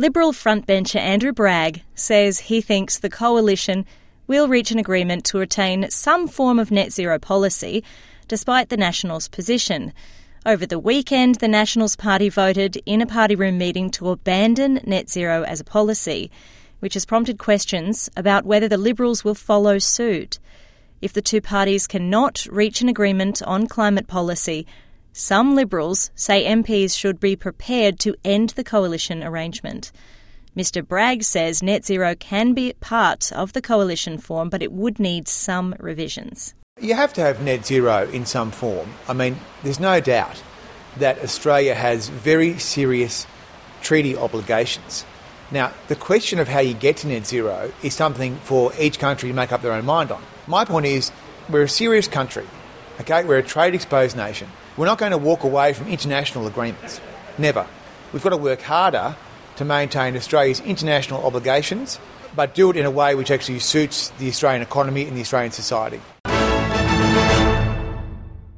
Liberal frontbencher Andrew Bragg says he thinks the coalition will reach an agreement to retain some form of net zero policy, despite the Nationals' position. Over the weekend, the Nationals Party voted in a party room meeting to abandon net zero as a policy, which has prompted questions about whether the Liberals will follow suit. If the two parties cannot reach an agreement on climate policy, some Liberals say MPs should be prepared to end the coalition arrangement. Mr Bragg says net zero can be part of the coalition form, but it would need some revisions. You have to have net zero in some form. I mean, there's no doubt that Australia has very serious treaty obligations. Now, the question of how you get to net zero is something for each country to make up their own mind on. My point is, we're a serious country, okay? We're a trade-exposed nation. We're not going to walk away from international agreements. Never. We've got to work harder to maintain Australia's international obligations, but do it in a way which actually suits the Australian economy and the Australian society.